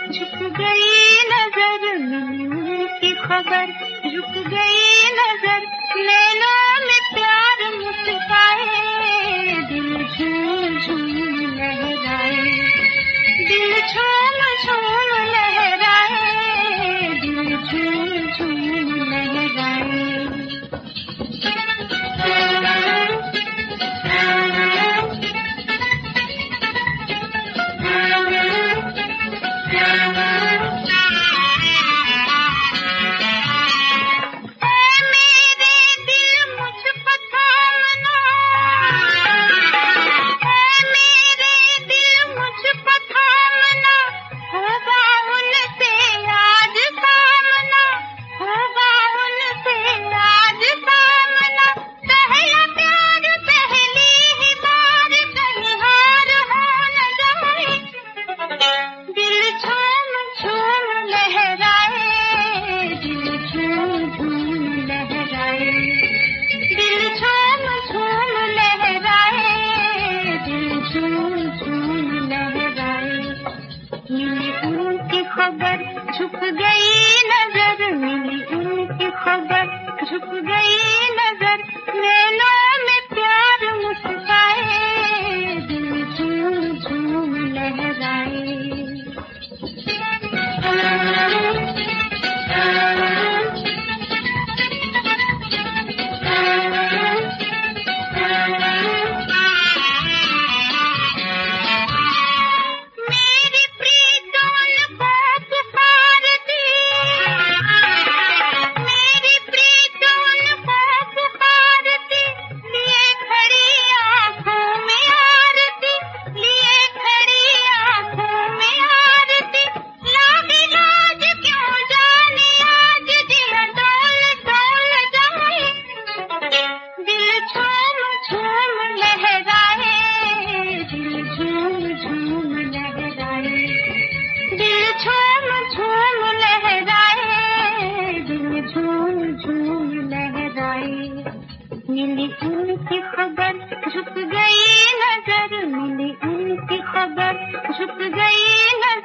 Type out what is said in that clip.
झुक गई नजर मिली की खबर, झुक गई नजर नैनों में प्यार मुस्काए, दिल झूम झूम लहराए, दिल झूम झूम लहराए, दिल झूम झूम लहराए। मिली उनकी खबर, झुक गई नजर, मिली उनकी खबर, झुक गई नजर नैनों में प्यार मुस्काए, दिल झूम झूम लहराए। मिली उनकी खबर, झुक गई नजर, मिली उनकी खबर, झुक गई नजर।